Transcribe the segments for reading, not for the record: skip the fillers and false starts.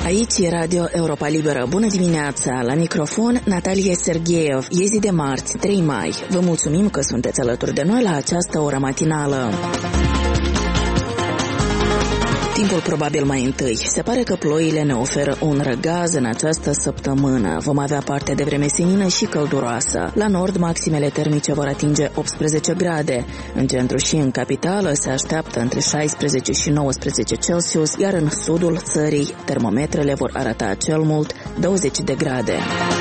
Aici e Radio Europa Liberă. Bună dimineața! La microfon, Natalia Sergeev. E zi de marți, 3 mai. Vă mulțumim că sunteți alături de noi la această oră matinală. Timpul probabil mai întâi. Se pare că ploile ne oferă un răgaz în această săptămână. Vom avea parte de vreme senină și călduroasă. La nord, maximele termice vor atinge 18 grade. În centru și în capitală se așteaptă între 16 și 19 Celsius, iar în sudul țării termometrele vor arăta cel mult 20 de grade.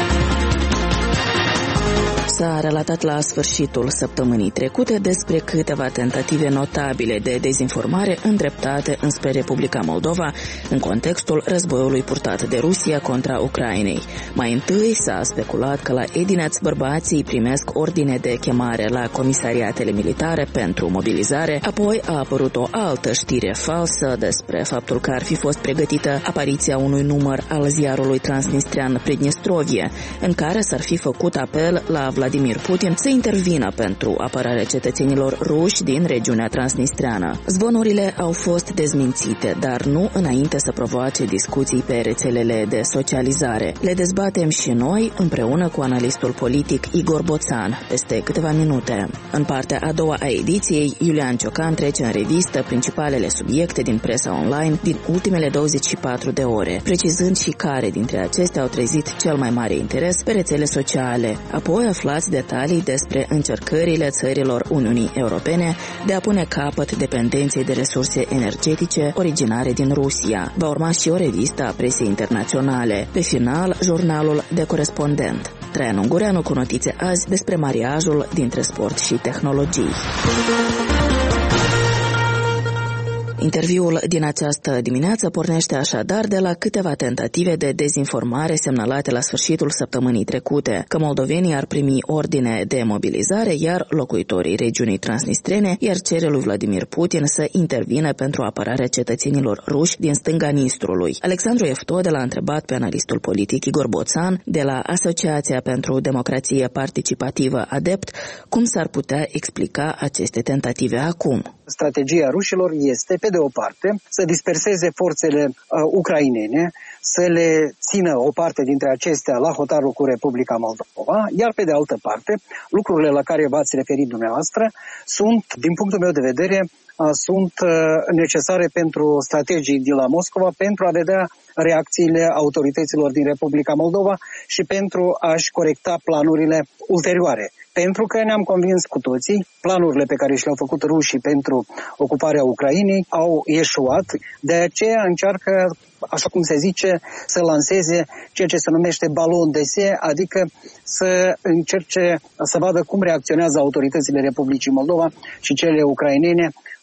S-a relatat la sfârșitul săptămânii trecute despre câteva tentative notabile de dezinformare îndreptate înspre Republica Moldova în contextul războiului purtat de Rusia contra Ucrainei. Mai întâi s-a speculat că la Edineț bărbații primesc ordine de chemare la comisariatele militare pentru mobilizare, apoi a apărut o altă știre falsă despre faptul că ar fi fost pregătită apariția unui număr al ziarului transnistrian Pridnestrovie, în care s-ar fi făcut apel la Vladimir Putin să intervină pentru apărarea cetățenilor ruși din regiunea transnistreană. Zvonurile au fost dezmințite, dar nu înainte să provoace discuții pe rețelele de socializare. Le dezbatem și noi împreună cu analistul politic Igor Boțan peste câteva minute. În partea a doua a ediției, Iulian Ciocan trece în revistă principalele subiecte din presa online din ultimele 24 de ore, precizând și care dintre acestea au trezit cel mai mare interes pe rețele sociale. Apoi aflați detalii despre încercările țărilor Uniunii Europene de a pune capăt dependenței de resurse energetice originare din Rusia. Va urma și o revistă a presei internaționale. Pe final, jurnalul de corespondent. Traian Ungureanu cu notițe azi despre mariajul dintre sport și tehnologii. Interviul din această dimineață pornește așadar de la câteva tentative de dezinformare semnalate la sfârșitul săptămânii trecute, că moldovenii ar primi ordine de mobilizare, iar locuitorii regiunii transnistrene iar cere lui Vladimir Putin să intervină pentru apărarea cetățenilor ruși din stânga Nistrului. Alexandru Eftode l-a întrebat pe analistul politic Igor Boțan de la Asociația pentru Democrație Participativă ADEPT cum s-ar putea explica aceste tentative acum. Strategia rușilor este, pe de o parte, să disperseze forțele ucrainene, să le țină o parte dintre acestea la hotarul cu Republica Moldova, iar pe de altă parte, lucrurile la care v-ați referit dumneavoastră sunt, din punctul meu de vedere, sunt necesare pentru strategii de la Moscova pentru a vedea reacțiile autorităților din Republica Moldova și pentru a-și corecta planurile ulterioare. Pentru că ne-am convins cu toții, planurile pe care și le-au făcut rușii pentru ocuparea Ucrainei au eșuat, de aceea încearcă, așa cum se zice, să lanseze ceea ce se numește balon de se, adică să încerce să vadă cum reacționează autoritățile Republicii Moldova și cele ucrainene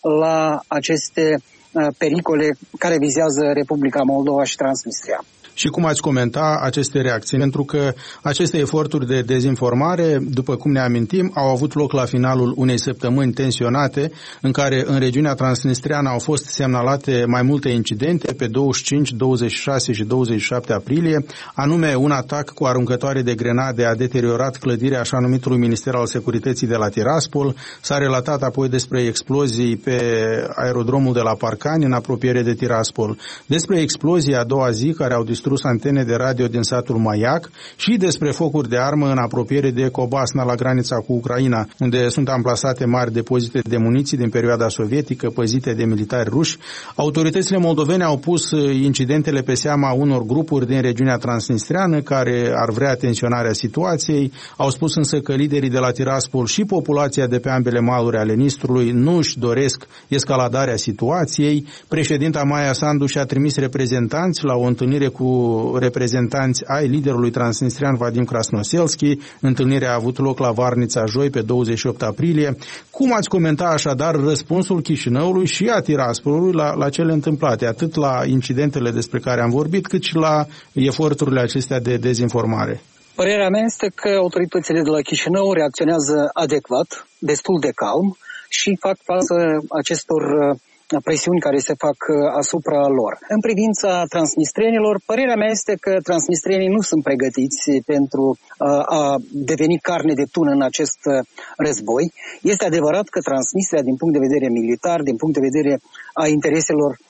la aceste pericole care vizează Republica Moldova și Transnistria. Și cum ați comenta aceste reacții? Pentru că aceste eforturi de dezinformare, după cum ne amintim, au avut loc la finalul unei săptămâni tensionate, în care în regiunea transnistreană au fost semnalate mai multe incidente pe 25, 26 și 27 aprilie, anume un atac cu aruncătoare de grenade a deteriorat clădirea așa numitului Minister al Securității de la Tiraspol, s-a relatat apoi despre explozii pe aerodromul de la Parcani, în apropiere de Tiraspol, despre explozia a doua zi care au distrus antene de radio din satul Maiac și despre focuri de armă în apropiere de Cobasna, la granița cu Ucraina, unde sunt amplasate mari depozite de muniții din perioada sovietică păzite de militari ruși. Autoritățile moldovene au pus incidentele pe seama unor grupuri din regiunea transnistreană care ar vrea tensionarea situației. Au spus însă că liderii de la Tiraspol și populația de pe ambele maluri ale Nistrului nu își doresc escaladarea situației. Președinta Maia Sandu și-a trimis reprezentanți la o întâlnire cu reprezentanți ai liderului transnistrian Vadim Krasnoselski. Întâlnirea a avut loc la Varnița joi pe 28 aprilie. Cum ați comenta așadar răspunsul Chișinăului și a Tiraspolului la cele întâmplate, atât la incidentele despre care am vorbit, cât și la eforturile acestea de dezinformare? Părerea mea este că autoritățile de la Chișinău reacționează adecvat, destul de calm și fac față acestor presiuni care se fac asupra lor. În privința transnistrenilor, părerea mea este că transnistrenii nu sunt pregătiți pentru a deveni carne de tună în acest război. Este adevărat că Transnistria, din punct de vedere militar, din punct de vedere a intereselor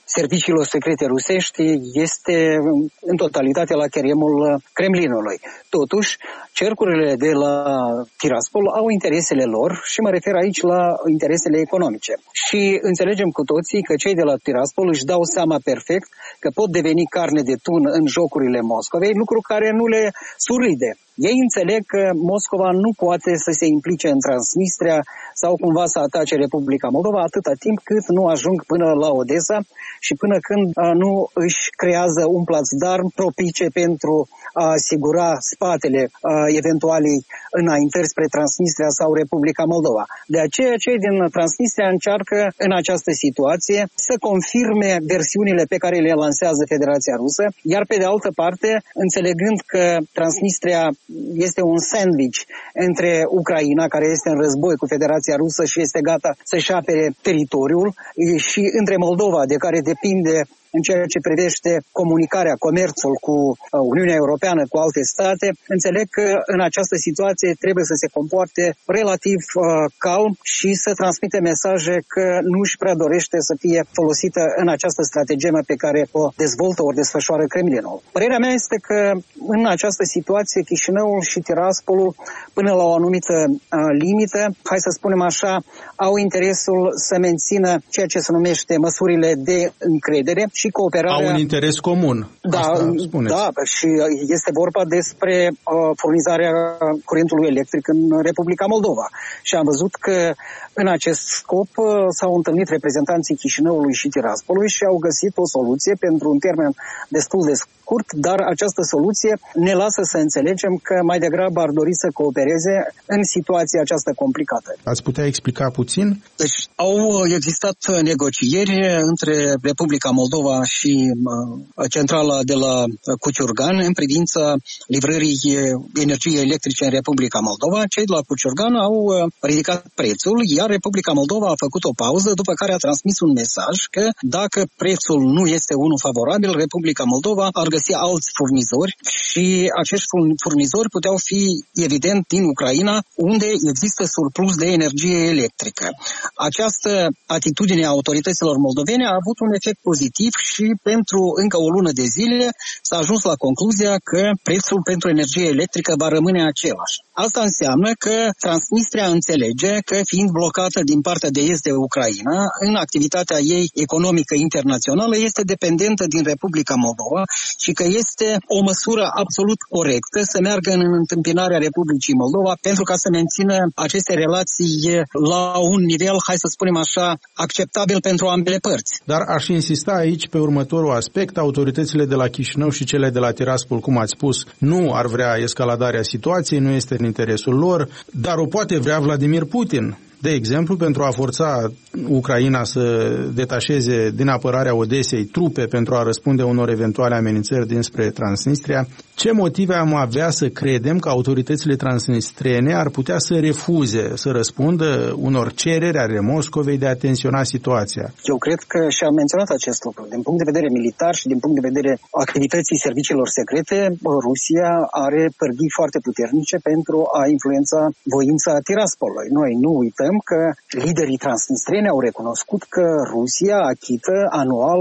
serviciilor secrete rusești este în totalitate la cheremul Kremlinului. Totuși, cercurile de la Tiraspol au interesele lor și mă refer aici la interesele economice. Și înțelegem cu toții că cei de la Tiraspol își dau seama perfect că pot deveni carne de tun în jocurile Moscovei, lucru care nu le surprinde. Ei înțeleg că Moscova nu poate să se implice în Transnistria sau cumva să atace Republica Moldova atâta timp cât nu ajung până la Odessa și până când nu își creează un placdarm propice pentru a asigura spatele eventualei înaintări spre Transnistria sau Republica Moldova. De aceea, cei din Transnistria încearcă în această situație să confirme versiunile pe care le lansează Federația Rusă, iar pe de altă parte, înțelegând că Transnistria este un sandwich între Ucraina, care este în război cu Federația Rusă și este gata să-și apere teritoriul, și între Moldova, de care depinde în ceea ce privește comunicarea, comerțul cu Uniunea Europeană, cu alte state, înțeleg că în această situație trebuie să se comporte relativ calm și să transmite mesaje că nu își prea dorește să fie folosită în această strategemă pe care o dezvoltă, ori desfășoară Kremlinul. Părerea mea este că în această situație Chișinăul și Tiraspolul, până la o anumită limită, hai să spunem așa, au interesul să mențină ceea ce se numește măsurile de încredere și cooperarea. Au un interes comun. Da, și este vorba despre furnizarea curentului electric în Republica Moldova. Și am văzut că în acest scop s-au întâlnit reprezentanții Chișinăului și Tiraspolului și au găsit o soluție pentru un termen destul de scurt, dar această soluție ne lasă să înțelegem că mai degrabă ar dori să coopereze în situația aceasta complicată. Ați putea explica puțin? Deci au existat negocieri între Republica Moldova și centrala de la Cuciurgan în privința livrării energiei electrice în Republica Moldova. Cei de la Cuciurgan au ridicat prețul, iar Republica Moldova a făcut o pauză, după care a transmis un mesaj că dacă prețul nu este unul favorabil, Republica Moldova ar găsi alți furnizori și acești furnizori puteau fi, evident, din Ucraina, unde există surplus de energie electrică. Această atitudine a autorităților moldovene a avut un efect pozitiv și pentru încă o lună de zile s-a ajuns la concluzia că prețul pentru energie electrică va rămâne același. Asta înseamnă că Transnistria înțelege că, fiind blocată din partea de est de Ucraina, în activitatea ei economică internațională este dependentă din Republica Moldova și că este o măsură absolut corectă să meargă în întâmpinarea Republicii Moldova pentru ca să mențină aceste relații la un nivel, hai să spunem așa, acceptabil pentru ambele părți. Dar aș insista aici pe următorul aspect. Autoritățile de la Chișinău și cele de la Tiraspol, cum ați spus, nu ar vrea escaladarea situației, nu este în interesul lor, dar o poate vrea Vladimir Putin. De exemplu, pentru a forța Ucraina să detașeze din apărarea Odesei trupe pentru a răspunde unor eventuale amenințări dinspre Transnistria, ce motive am avea să credem că autoritățile transnistrene ar putea să refuze să răspundă unor cereri ale Moscovei de a tensiona situația? Eu cred că și-am menționat acest lucru. Din punct de vedere militar și din punct de vedere activității serviciilor secrete, Rusia are pârghii foarte puternice pentru a influența voința Tiraspolului. Noi nu uităm că liderii transnistreni au recunoscut că Rusia achită anual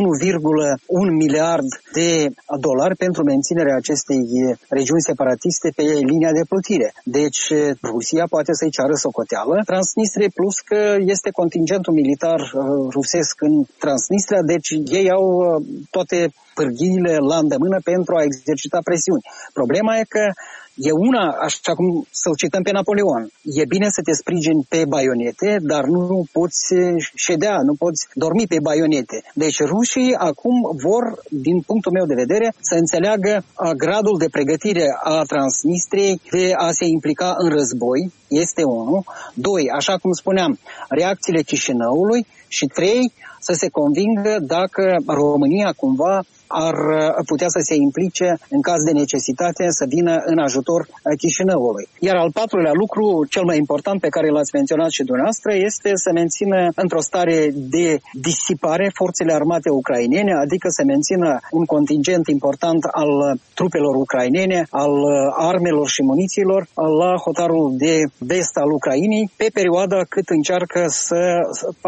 1,1 miliard de dolari pentru menținerea acestei regiuni separatiste pe linia de plutire. Deci Rusia poate să-i ceară socoteală Transnistriei, plus că este contingentul militar rusesc în Transnistria, deci ei au toate pârghiile la îndemână pentru a exercita presiuni. Problema e că e una, așa cum să-l cităm pe Napoleon, e bine să te sprijini pe baionete, dar nu poți ședea, nu poți dormi pe baionete. Deci rușii acum vor, din punctul meu de vedere, să înțeleagă gradul de pregătire a Transnistriei de a se implica în război, este unul. 2, așa cum spuneam, reacțiile Chișinăului și 3, să se convingă dacă România cumva ar putea să se implice în caz de necesitate să vină în ajutor Chișinăului. Iar al patrulea lucru, cel mai important pe care l-ați menționat și dumneavoastră, este să mențină într-o stare de disipare forțele armate ucrainene, adică să mențină un contingent important al trupelor ucrainene, al armelor și munițiilor la hotarul de vest al Ucrainei, pe perioada cât încearcă să facă o strădanie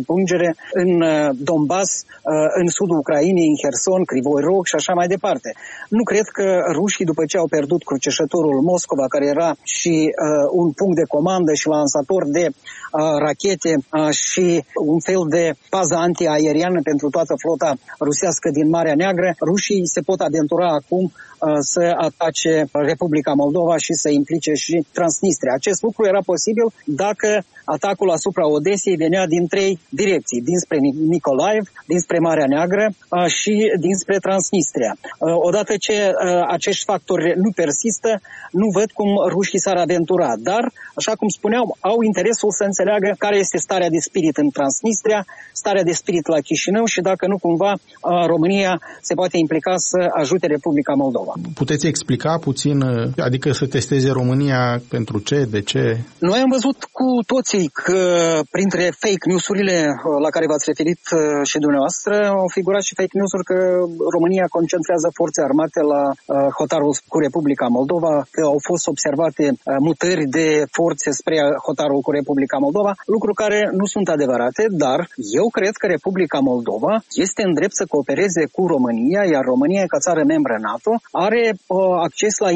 străpungere în Donbass, în sudul Ucrainei, în Herson, Crivoi Rog și așa mai departe. Nu cred că rușii, după ce au pierdut cruceșătorul Moscova, care era și un punct de comandă și lansator de rachete și un fel de pază antiaeriană pentru toată flota rusească din Marea Neagră, rușii se pot aventura acum să atace Republica Moldova și să implice și Transnistria. Acest lucru era posibil dacă atacul asupra Odesei venea din 3 direcții, dinspre Mykolaiv, dinspre Marea Neagră și dinspre Transnistria. Odată ce acești factori nu persistă, nu văd cum rușii s-ar aventura, dar, așa cum spuneam, au interesul să înțeleagă care este starea de spirit în Transnistria, starea de spirit la Chișinău și dacă nu cumva România se poate implica să ajute Republica Moldova. Puteți explica puțin, adică să testeze România pentru ce, de ce? Noi am văzut cu toții că printre fake news-urile la care v-ați referit și dumneavoastră au figurat și fake news-uri că România concentrează forțe armate la hotarul cu Republica Moldova, că au fost observate mutări de forțe spre hotarul cu Republica Moldova, lucruri care nu sunt adevărate, dar eu cred că Republica Moldova este în drept să coopereze cu România, iar România, ca țară membră NATO, are acces la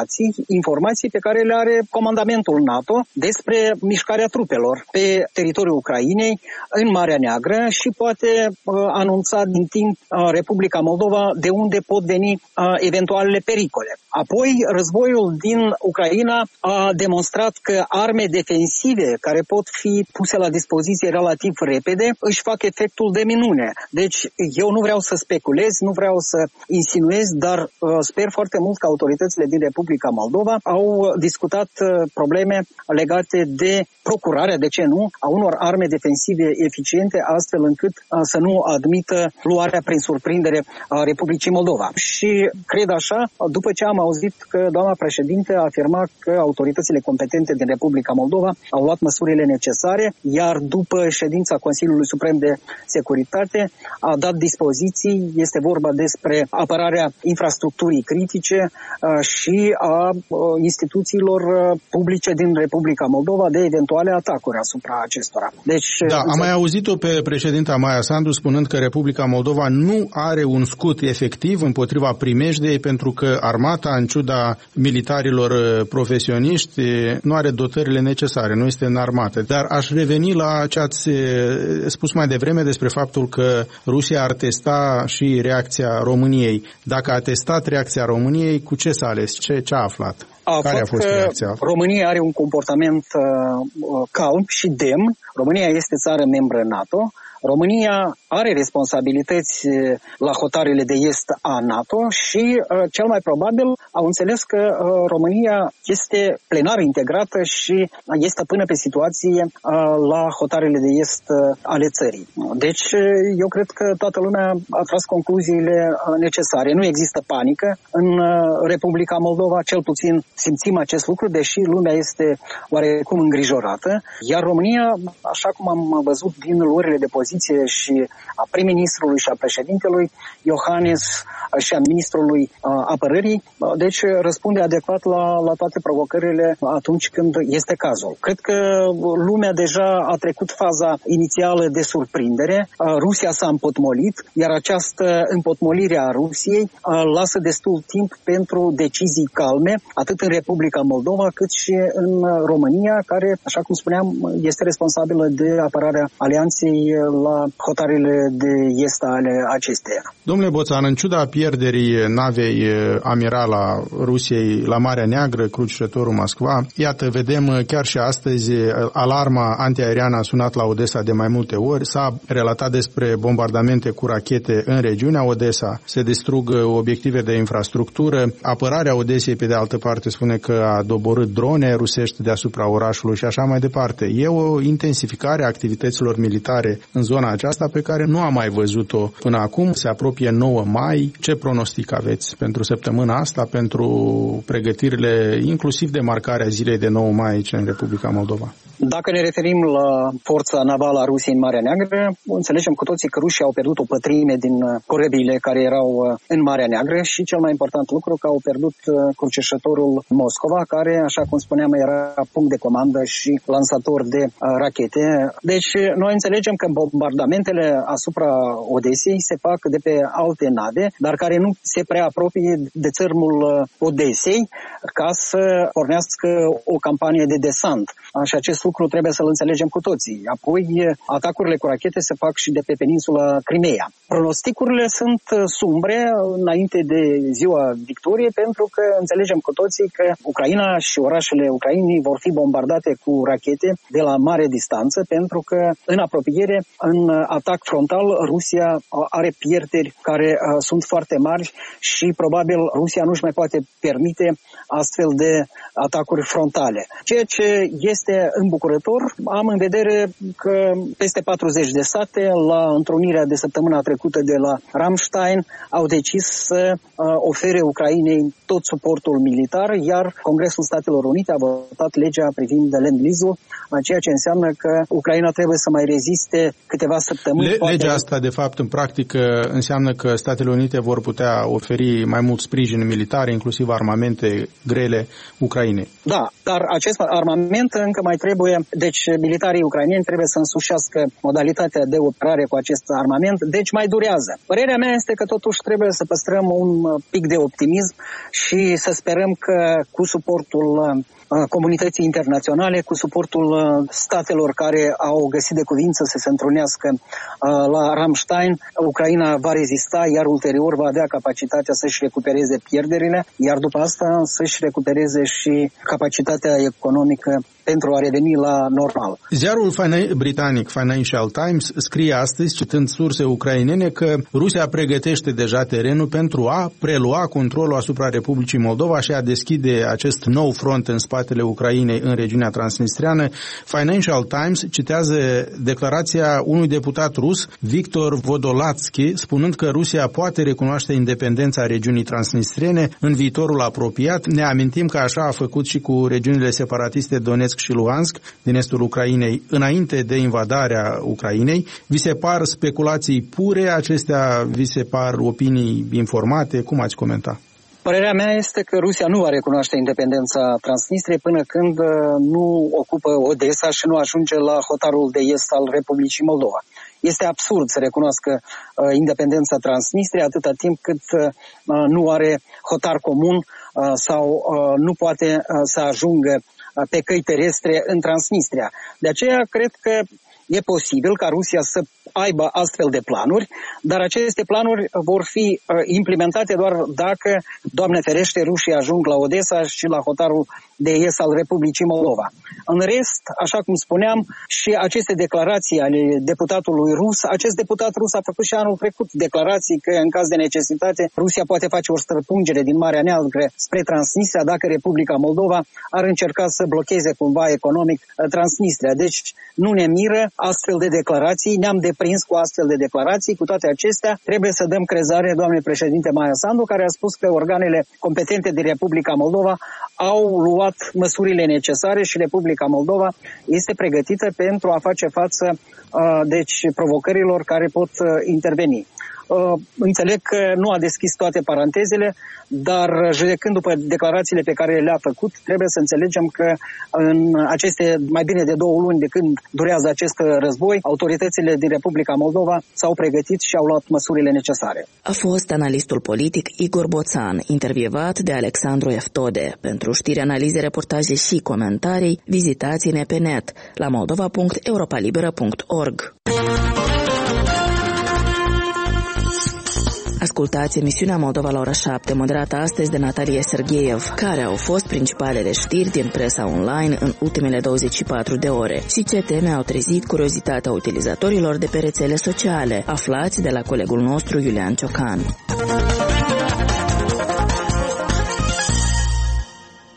informații pe care le are comandamentul NATO despre mișcarea trupelor pe teritoriul Ucrainei, în Marea Neagră și poate anunța din timp Republica Moldova de unde pot veni eventualele pericole. Apoi, războiul din Ucraina a demonstrat că arme defensive care pot fi puse la dispoziție relativ repede își fac efectul de minune. Deci, eu nu vreau să speculez, nu vreau să insinuez, dar sper foarte mult că autoritățile din Republica Moldova au discutat probleme legate de procurarea, de ce nu, a unor arme defensive eficiente, astfel încât să nu admită luarea prin surprindere a Republicii Moldova. Și cred așa, după ce am auzit că doamna președinte a afirmat că autoritățile competente din Republica Moldova au luat măsurile necesare, iar după ședința Consiliului Suprem de Securitate a dat dispoziții, este vorba despre apărarea infrastructurii critice și a instituțiilor publice din Republica Moldova de eventuale atacuri asupra acestora. Deci, am mai auzit-o pe președinta Maia Sandu spunând că Republica Moldova nu are un scut efectiv împotriva primejdei pentru că armata, în ciuda militarilor profesioniști, nu are dotările necesare, nu este înarmată. Dar aș reveni la ce ați spus mai devreme despre faptul că Rusia ar testa și reacția României. Dacă a testat reacția României, cu ce s-a ales? Ce a aflat? Care a fost reacția? România are un comportament calm și demn. România este țară membră NATO. România are responsabilități la hotarele de est a NATO și cel mai probabil au înțeles că România este plenar integrată și este până pe situație la hotarele de est ale țării. Deci eu cred că toată lumea a tras concluziile necesare. Nu există panică în Republica Moldova, cel puțin simțim acest lucru, deși lumea este oarecum îngrijorată, iar România, așa cum am văzut din luările de poziție și a prim-ministrului și a președintelui Iohannis și a ministrului apărării, deci răspunde adecvat la toate provocările atunci când este cazul. Cred că lumea deja a trecut faza inițială de surprindere, Rusia s-a împotmolit, iar această împotmolire a Rusiei lasă destul timp pentru decizii calme, atât în Republica Moldova cât și în România, care, așa cum spuneam, este responsabilă de apărarea alianței la hotarele de est ale acesteia. Domnule Boțan, în ciuda pierderii navei amiral a Rusiei la Marea Neagră, crucișătorul Moskva, iată, vedem chiar și astăzi alarma antiaeriană a sunat la Odessa de mai multe ori, s-a relatat despre bombardamente cu rachete în regiunea Odessa, se distrug obiective de infrastructură, apărarea Odesei pe de altă parte spune că a doborât drone rusești deasupra orașului și așa mai departe. E o intensificare a activităților militare în zona aceasta pe care nu am mai văzut-o până acum. Se apropie 9 mai. Ce pronostic aveți pentru săptămâna asta, pentru pregătirile inclusiv de marcarea zilei de 9 mai aici în Republica Moldova? Dacă ne referim la forța navală a Rusiei în Marea Neagră, înțelegem cu toții că rușii au pierdut o pătrime din corăbiile care erau în Marea Neagră și cel mai important lucru că au pierdut cruceșătorul Moscova, care, așa cum spuneam, era punct de comandă și lansator de rachete. Deci noi înțelegem că bombardamentele asupra Odesei se fac de pe alte nave, dar care nu se prea apropie de țărmul Odesei ca să pornească o campanie de desant. Și acest lucru trebuie să-l înțelegem cu toții. Apoi, atacurile cu rachete se fac și de pe peninsula Crimea. Pronosticurile sunt sumbre înainte de ziua victoriei, pentru că înțelegem cu toții că Ucraina și orașele Ucrainei vor fi bombardate cu rachete de la mare distanță, pentru că în apropiere, în atac frontal, Rusia are pierderi care sunt foarte mari și probabil Rusia nu-și mai poate permite astfel de atacuri frontale. Ceea ce este îmbucurător, am în vedere că peste 40 de state, la întrunirea de săptămâna trecută de la Ramstein, au decis să ofere Ucrainei tot suportul militar, iar Congresul Statelor Unite a votat legea privind Land-Lease-ul, ceea ce înseamnă că Ucraina trebuie să mai reziste câteva săptămâni. Legea asta, de fapt, în practică, înseamnă că Statele Unite vor putea oferi mai mult sprijin militar, inclusiv armamente grele Ucrainei. Da, dar acest armament încă mai trebuie, deci militarii ucraineni trebuie să însușească modalitatea de operare cu acest armament, deci mai durează. Părerea mea este că totuși trebuie să păstrăm un pic de optimism și să sperăm că cu suportul comunității internaționale, cu suportul statelor care au găsit de cuvință să se întrunească la Ramstein, Ucraina va rezista, iar ulterior va avea capacitatea să-și recupereze pierderile, iar după asta să-și recupereze și capacitatea economică pentru a reveni la normal. Ziarul britanic Financial Times scrie astăzi, citând surse ucrainene, că Rusia pregătește deja terenul pentru a prelua controlul asupra Republicii Moldova și a deschide acest nou front în spatele Ucrainei în regiunea transnistreană. Financial Times citează declarația unui deputat rus, Victor Vodolatsky, spunând că Rusia poate recunoaște independența regiunii transnistrene în viitorul apropiat. Ne amintim că așa a făcut și cu regiunile separatiste Donetsk și Luhansk din estul Ucrainei înainte de invadarea Ucrainei. Vi se par speculații pure? Acestea vi se par opinii informate? Cum ați comenta? Părerea mea este că Rusia nu va recunoaște independența Transnistriei până când nu ocupă Odessa și nu ajunge la hotarul de est al Republicii Moldova. Este absurd să recunoască independența Transnistriei atâta timp cât nu are hotar comun sau nu poate să ajungă pe căi terestre în Transnistria. De aceea cred că e posibil ca Rusia să aibă astfel de planuri, dar aceste planuri vor fi implementate doar dacă, Doamne ferește, rușii ajung la Odessa și la hotarul de est al Republicii Moldova. În rest, așa cum spuneam, și aceste declarații ale deputatului rus, acest deputat rus a făcut și anul trecut declarații că în caz de necesitate Rusia poate face o străpungere din Marea Neagră spre Transnistria dacă Republica Moldova ar încerca să blocheze cumva economic Transnistria. Deci nu ne miră astfel de declarații, ne-am deprins cu astfel de declarații. Cu toate acestea, trebuie să dăm crezare doamnei președinte Maia Sandu, care a spus că organele competente din Republica Moldova au luat măsurile necesare și Republica Moldova este pregătită pentru a face față deci provocărilor care pot interveni. Înțeleg că nu a deschis toate parantezele, dar judecând după declarațiile pe care le-a făcut, trebuie să înțelegem că în aceste mai bine de 2 luni de când durează acest război, autoritățile din Republica Moldova s-au pregătit și au luat măsurile necesare. A fost analistul politic Igor Boțan, intervievat de Alexandru Eftode. Pentru știri, analize, reportaje și comentarii, vizitați-ne pe net la moldova.europalibera.org. Ascultați emisiunea Moldova la ora 7, moderată astăzi de Natalia Sergeev. Care au fost principalele știri din presa online în ultimele 24 de ore și ce teme au trezit curiozitatea utilizatorilor de pe rețele sociale? Aflați de la colegul nostru Iulian Ciocan.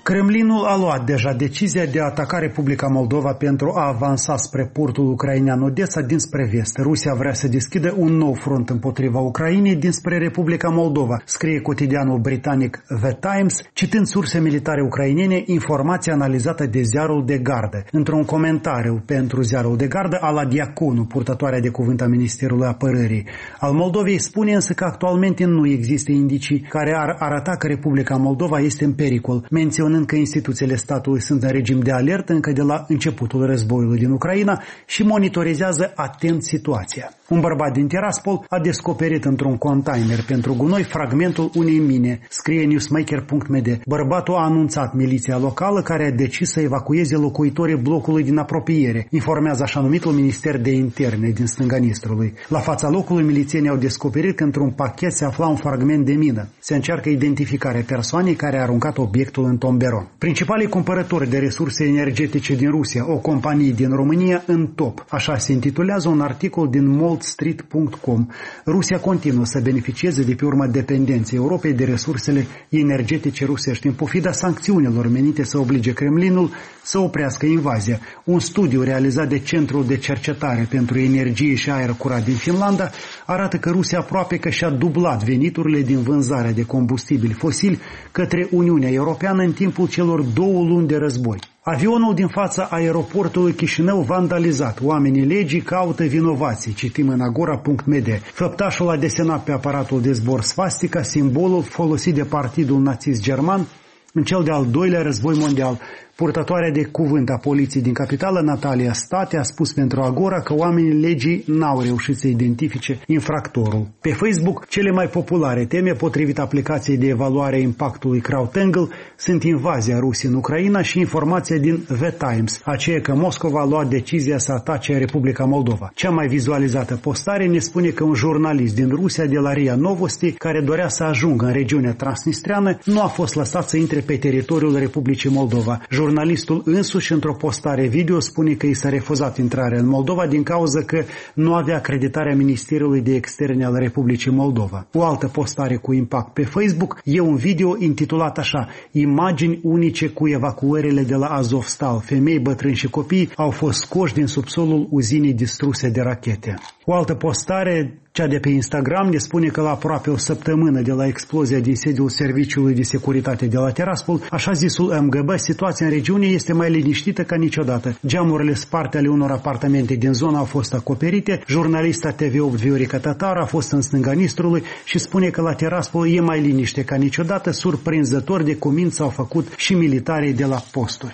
Kremlinul a luat deja decizia de a ataca Republica Moldova pentru a avansa spre portul ucrainean Odessa dinspre vest. Rusia vrea să deschidă un nou front împotriva Ucrainei dinspre Republica Moldova, scrie cotidianul britanic The Times, citând surse militare ucrainene, informația analizată de ziarul de gardă. Într-un comentariu pentru ziarul de gardă, Ala Diaconu, purtătoarea de cuvânt a Ministerului Apărării al Moldovei, spune însă că actualmente nu există indicii care ar arăta că Republica Moldova este în pericol, menționând că instituțiile statului sunt în regim de alertă încă de la începutul războiului din Ucraina și monitorizează atent situația. Un bărbat din Tiraspol a descoperit într-un container pentru gunoi fragmentul unei mine, scrie newsmaker.md. Bărbatul a anunțat miliția locală, care a decis să evacueze locuitorii blocului din apropiere, informează așa numitul Minister de Interne din stânga Nistrului. La fața locului, milițienii au descoperit că într-un pachet se afla un fragment de mină. Se încearcă identificarea persoanei care a aruncat obiectul în tomberon. Principalii cumpărători de resurse energetice din Rusia, o companie din România în top. Așa se intitulează un articol din moldstreet.com. Rusia continuă să beneficieze de pe urma dependenței Europei de resursele energetice rusești, în pofida sancțiunilor menite să oblige Kremlinul să oprească invazia. Un studiu realizat de Centrul de Cercetare pentru Energie și Aer Curat din Finlanda arată că Rusia aproape că și-a dublat veniturile din vânzarea de combustibili fosili către Uniunea Europeană în timpul celor 2 luni de război. Avionul din fața aeroportului Chișinău vandalizat. Oamenii legii caută vinovații, citim în agora.md. Făptașul a desenat pe aparatul de zbor svastica, simbolul folosit de Partidul Nazist German în cel de-al doilea război mondial. Purtătoarea de cuvânt a poliției din capitală, Natalia State, a spus pentru Agora că oamenii legii n-au reușit să identifice infractorul. Pe Facebook, cele mai populare teme, potrivit aplicației de evaluare a impactului CrowdTangle, sunt invazia Rusiei în Ucraina și informația din The Times, aceea că Moscova a luat decizia să atace Republica Moldova. Cea mai vizualizată postare ne spune că un jurnalist din Rusia de la RIA Novosti, care dorea să ajungă în regiunea transnistreană, nu a fost lăsat să intre pe teritoriul Republicii Moldova. Jurnalistul însuși, într-o postare video, spune că i s-a refuzat intrarea în Moldova din cauza că nu avea acreditarea Ministerului de Externe al Republicii Moldova. O altă postare cu impact pe Facebook e un video intitulat așa: imagini unice cu evacuările de la Azovstal. Femei, bătrâni și copii au fost scoși din subsolul uzinei distruse de rachete. O altă postare, cea de pe Instagram, ne spune că la aproape o săptămână de la explozia din sediul Serviciului de Securitate de la Tiraspol, așa zisul MGB, situația în regiune este mai liniștită ca niciodată. Geamurile sparte ale unor apartamente din zonă au fost acoperite. Jurnalista TV8 Viorica Tatar a fost în stânga Nistrului și spune că la Tiraspol e mai liniște ca niciodată. Surprinzător de cuminți s-au făcut și militarii de la posturi.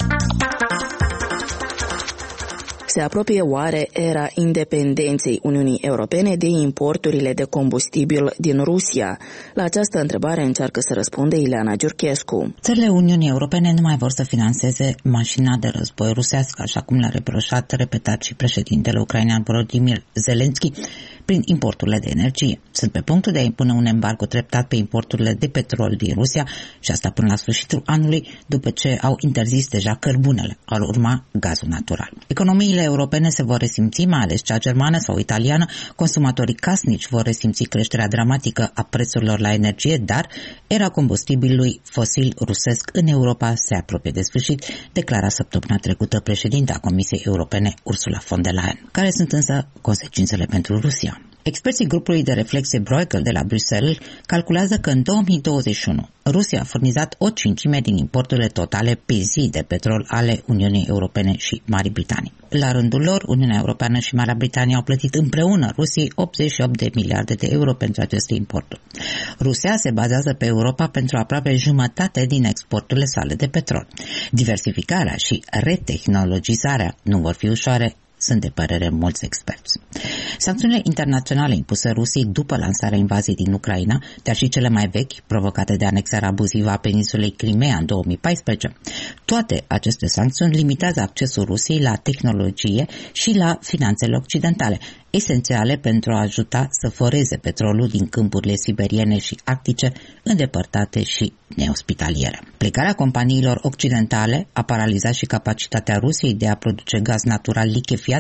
Se apropie oare era independenței Uniunii Europene de importurile de combustibil din Rusia? La această întrebare încearcă să răspunde Ileana Giurchescu. Țările Uniunii Europene nu mai vor să financeze mașina de război rusească, așa cum l-a repetat și președintele ucrainean Volodymyr Zelensky, prin importurile de energie. Sunt pe punctul de a impune un embargo treptat pe importurile de petrol din Rusia și asta până la sfârșitul anului, după ce au interzis deja cărbunele, ar urma gazul natural. Economiile europene se vor resimți, mai ales cea germană sau italiană, consumatorii casnici vor resimți creșterea dramatică a prețurilor la energie, dar era combustibilului fosil rusesc în Europa se apropie de sfârșit, declara săptămâna trecută președinta Comisiei Europene Ursula von der Leyen. Care sunt însă consecințele pentru Rusia? Experții grupului de reflexie Bruegel de la Bruxelles calculează că în 2021 Rusia a furnizat o cincime din importurile totale pe zi de petrol ale Uniunii Europene și Marii Britanii. La rândul lor, Uniunea Europeană și Marea Britanie au plătit împreună Rusiei 88 de miliarde de euro pentru aceste importuri. Rusia se bazează pe Europa pentru aproape jumătate din exporturile sale de petrol. Diversificarea și retehnologizarea nu vor fi ușoare, sunt de părere mulți experți. Sancțiunile internaționale impuse Rusiei după lansarea invaziei din Ucraina, dar și cele mai vechi, provocate de anexarea abuzivă a peninsulei Crimea în 2014, toate aceste sancțiuni limitează accesul Rusiei la tehnologie și la finanțele occidentale, esențiale pentru a ajuta să foreze petrolul din câmpurile siberiene și arctice, îndepărtate și neospitaliere. Plecarea companiilor occidentale a paralizat și capacitatea Rusiei de a produce gaz natural lichefiat,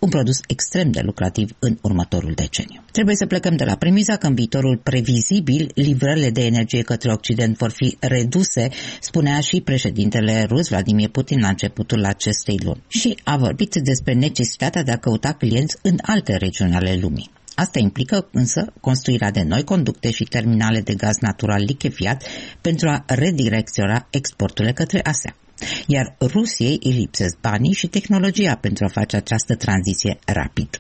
un produs extrem de lucrativ în următorul deceniu. Trebuie să plecăm de la premisa că în viitorul previzibil livrările de energie către Occident vor fi reduse, spunea și președintele rus Vladimir Putin la începutul acestei luni. Și a vorbit despre necesitatea de a căuta clienți în alte regiuni ale lumii. Asta implică însă construirea de noi conducte și terminale de gaz natural lichefiat pentru a redirecționa exporturile către Asia. Iar Rusiei îi lipsesc banii și tehnologia pentru a face această tranziție rapid.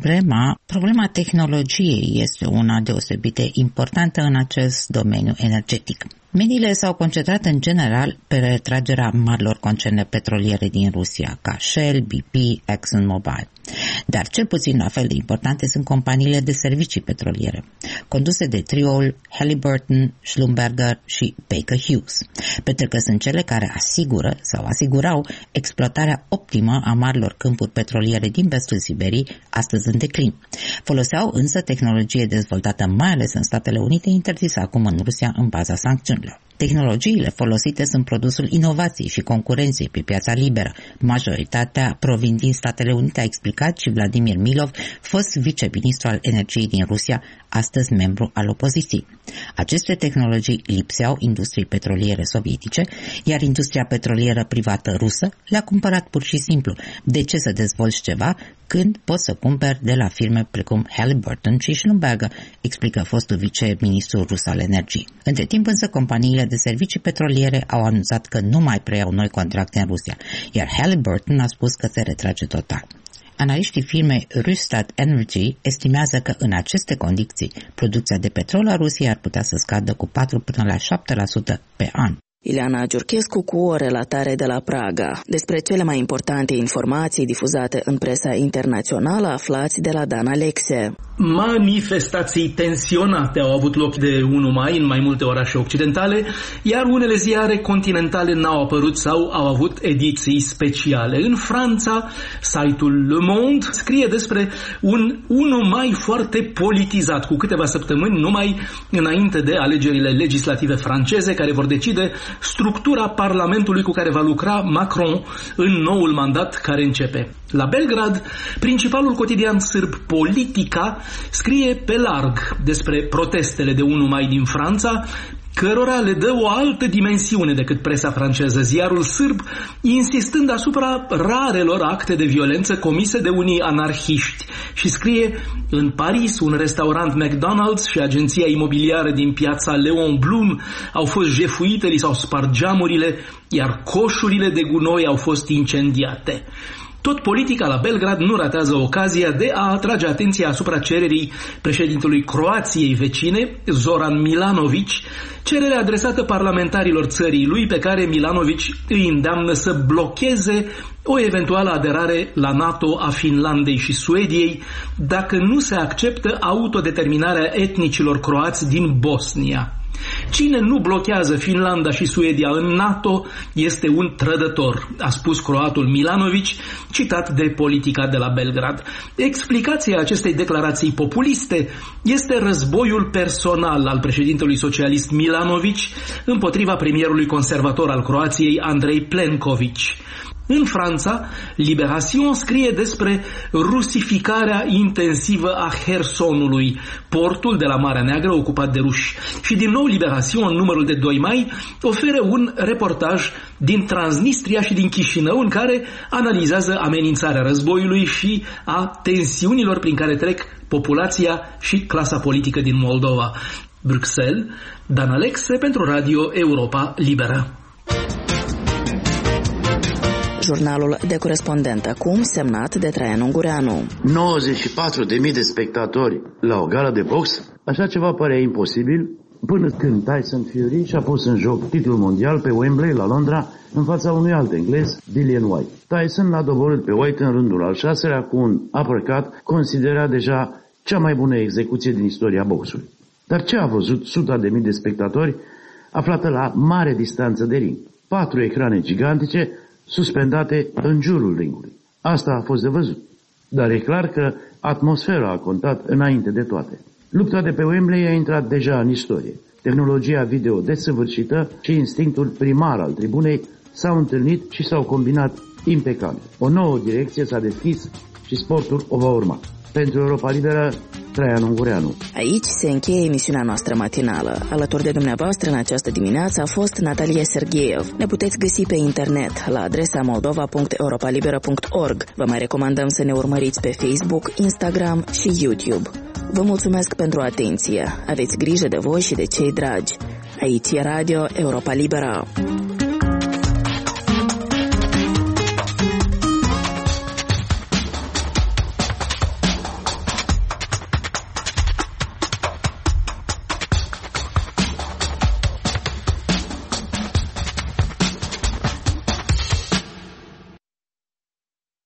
Problema tehnologiei este una deosebit de importantă în acest domeniu energetic. Mediile s-au concentrat în general pe retragerea marilor concerne petroliere din Rusia, ca Shell, BP, ExxonMobil. Dar cel puțin la fel de importante sunt companiile de servicii petroliere, conduse de trioul Halliburton, Schlumberger și Baker Hughes, pentru că sunt cele care asigură sau asigurau exploatarea optimă a marilor câmpuri petroliere din vestul Siberiei, astăzi în declin. Foloseau însă tehnologie dezvoltată mai ales în Statele Unite, interzisă acum în Rusia în baza sancțiunilor. Tehnologiile folosite sunt produsul inovației și concurenței pe piața liberă. Majoritatea provin din Statele Unite, a explicat și Vladimir Milov, fost viceministru al energiei din Rusia, astăzi membru al opoziției. Aceste tehnologii lipseau industriei petroliere sovietice, iar industria petrolieră privată rusă le-a cumpărat pur și simplu. De ce să dezvolți ceva când poți să cumperi de la firme precum Halliburton și Schlumberger, explică fostul viceministru rus al energiei. Între timp însă companiile de servicii petroliere au anunțat că nu mai preiau noi contracte în Rusia, iar Halliburton a spus că se retrage total. Analiștii firmei Rystad Energy estimează că în aceste condiții producția de petrol a Rusiei ar putea să scadă cu 4 până la 7% pe an. Ileana Giurchescu cu o relatare de la Praga. Despre cele mai importante informații difuzate în presa internațională aflați de la Dan Alexe. Manifestații tensionate au avut loc de 1 mai în mai multe orașe occidentale, iar unele ziare continentale n-au apărut sau au avut ediții speciale. În Franța, site-ul Le Monde scrie despre un 1 mai foarte politizat, cu câteva săptămâni numai înainte de alegerile legislative franceze, care vor decide structura Parlamentului cu care va lucra Macron în noul mandat care începe. La Belgrad, principalul cotidian sârb Politica scrie pe larg despre protestele de 1 mai din Franța, cărora le dă o altă dimensiune decât presa franceză, ziarul sârb insistând asupra rarelor acte de violență comise de unii anarhiști și scrie: în Paris, un restaurant McDonald's și agenția imobiliară din piața Leon Blum au fost jefuite, li s-au spart geamurile, iar coșurile de gunoi au fost incendiate. Tot Politica la Belgrad nu ratează ocazia de a atrage atenția asupra cererii președintelui Croației vecine, Zoran Milanović, cerere adresată parlamentarilor țării lui, pe care Milanović îi îndeamnă să blocheze o eventuală aderare la NATO a Finlandei și Suediei dacă nu se acceptă autodeterminarea etnicilor croați din Bosnia. Cine nu blochează Finlanda și Suedia în NATO este un trădător, a spus croatul Milanović, citat de Politica de la Belgrad. Explicația acestei declarații populiste este războiul personal al președintelui socialist Milanović împotriva premierului conservator al Croației, Andrei Plenković. În Franța, Libération scrie despre rusificarea intensivă a Hersonului, portul de la Marea Neagră ocupat de ruși. Și din nou Libération, în numărul de 2 mai, oferă un reportaj din Transnistria și din Chișinău, în care analizează amenințarea războiului și a tensiunilor prin care trec populația și clasa politică din Moldova. Bruxelles, Dan Alexe pentru Radio Europa Liberă. Jurnalul de corespondent acum, semnat de Traian Ungureanu. 94.000 de spectatori la o gală de box? Așa ceva părea imposibil până când Tyson Fury și-a pus în joc titlul mondial pe Wembley la Londra în fața unui alt englez, Dillian White. Tyson l-a doborât pe White în rândul al 6-lea cu un uppercut considerat deja cea mai bună execuție din istoria boxului. Dar ce a văzut 100.000 de spectatori aflată la mare distanță de ring? 4 ecrane gigantice suspendate în jurul ringului. Asta a fost de văzut. Dar e clar că atmosfera a contat înainte de toate. Lupta de pe Wembley a intrat deja în istorie. Tehnologia video desăvârșită și instinctul primar al tribunei s-au întâlnit și s-au combinat impecabil. O nouă direcție s-a deschis și sportul o va urma. Pentru Europa Liberă, Traian Ungureanu. Aici se încheie emisiunea noastră matinală. Alături de dumneavoastră în această dimineață a fost Natalia Sergeev. Ne puteți găsi pe internet la adresa moldova.europalibera.org. Vă mai recomandăm să ne urmăriți pe Facebook, Instagram și YouTube. Vă mulțumesc pentru atenție. Aveți grijă de voi și de cei dragi. Aici e Radio Europa Libera.